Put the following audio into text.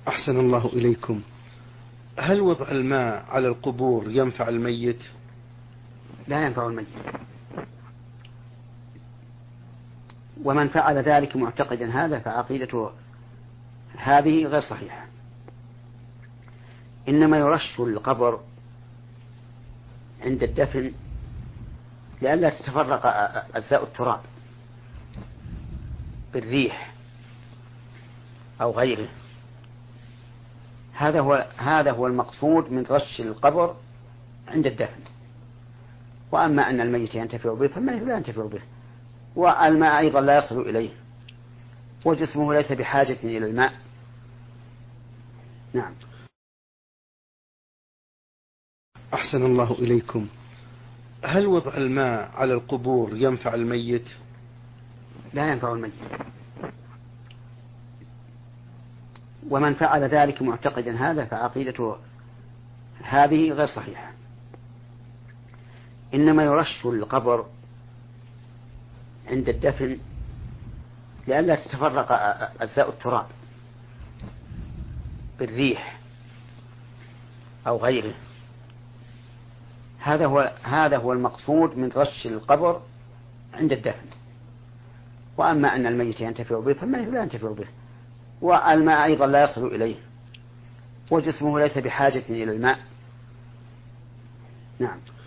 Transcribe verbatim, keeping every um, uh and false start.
أحسن الله إليكم. هل وضع الماء على القبور ينفع الميت؟ لا ينفع الميت، ومن فعل ذلك معتقدا هذا فعقيدته هذه غير صحيحة. إنما يرش القبر عند الدفن لئلا تتفرق أجزاء التراب بالريح أو غيره. هذا هو هذا هو المقصود من رش القبر عند الدفن. وأما أن الميت ينتفع به فالميت لا ينتفع به، والماء أيضا لا يصل إليه، وجسمه ليس بحاجة إلى الماء. نعم. أحسن الله إليكم. هل وضع الماء على القبور ينفع الميت؟ لا ينفع الميت، ومن فعل ذلك معتقدا هذا فعقيدته هذه غير صحيحة. إنما يرش القبر عند الدفن لئلا تتفرق أجزاء التراب بالريح أو غيره. هذا هو هذا هو المقصود من رش القبر عند الدفن. وأما أن الميت ينتفع به فالميت لا ينتفع به، والماء أيضا لا يصل إليه، وجسمه ليس بحاجة إلى الماء. نعم.